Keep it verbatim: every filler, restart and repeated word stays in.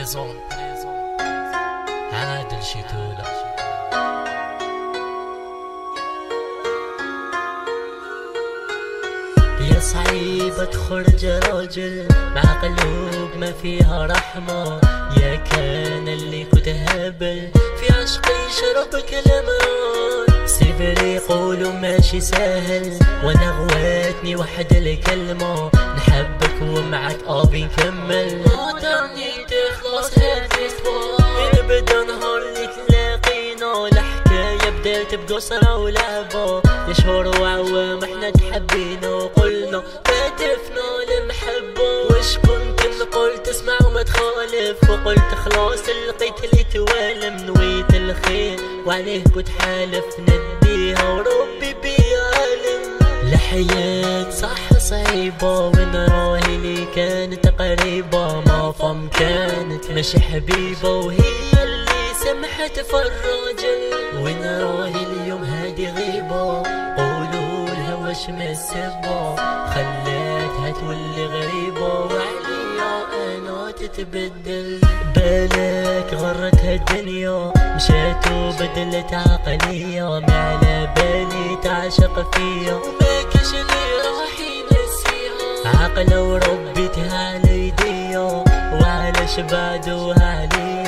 بريزون عادل شتولة. يا صعيبة تخرج راجل مع قلوب ما فيها رحمة، يا كان اللي كنت هبل في عشقي يشرب كلمات، سيفري يقولوا ماشي سهل وانا غواتني واحد الكلمة، نحبك ومعك ابي نكمل مادامني تخلص هذه الصواب، يبدا نهار اللي تلاقينا الحكاية بدات بقصرة ولعبة، يا شهور وعوام احنا تحبينا وقلنا هدفنا المحبة، وش كنت نقول تسمع وما تخالف، وقلت خلاص لقيت اللي توالم، نويت الخير وعليه كنت حالف نديها وربي بيا عالم، الحياة صح صعيبة وين راهي اللي كانت قريبة، ما فهم كانت ماشي حبيبة وهي اللي سمحت في الراجل، وين راهي اليوم هادي غيبة، قولوا لها واش مسبة خلاتها تولي غريبة، وعليا انا تتبدل، بالك غرتها الدنيا مشات وبدلت عقلية، ما على بالي تعشق فيا وما كاش اللي راح ينسيها، عقلة وربيتها على يديا وعلاش بعدوها عليا.